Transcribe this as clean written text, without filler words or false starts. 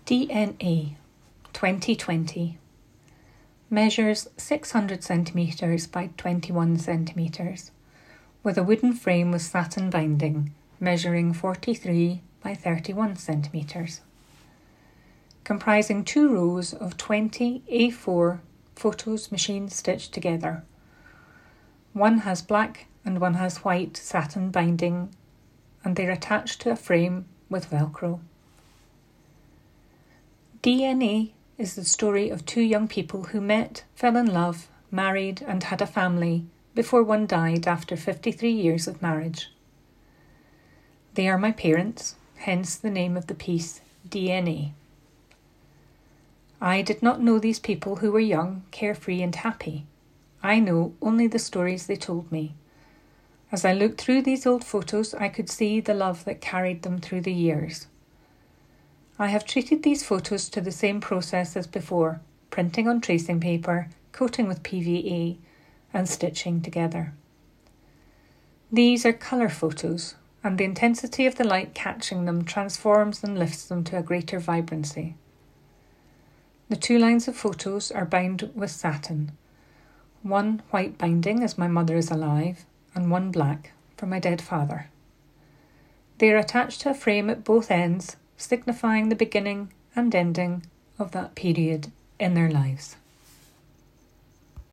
DNA 2020 measures 600 centimetres by 21 centimetres, with a wooden frame with satin binding measuring 43 by 31 centimetres, comprising 2 rows of 20 A4 photos machine stitched together. One has black and one has white satin binding, and they're attached to a frame with Velcro. DNA is the story of 2 young people who met, fell in love, married and had a family before one died after 53 years of marriage. They are my parents, hence the name of the piece, DNA. I did not know these people who were young, carefree and happy. I know only the stories they told me. As I looked through these old photos, I could see the love that carried them through the years. I have treated these photos to the same process as before, printing on tracing paper, coating with PVA, and stitching together. These are colour photos, and the intensity of the light catching them transforms and lifts them to a greater vibrancy. The 2 lines of photos are bound with satin, one white binding as my mother is alive, and one black for my dead father. They are attached to a frame at both ends, signifying the beginning and ending of that period in their lives.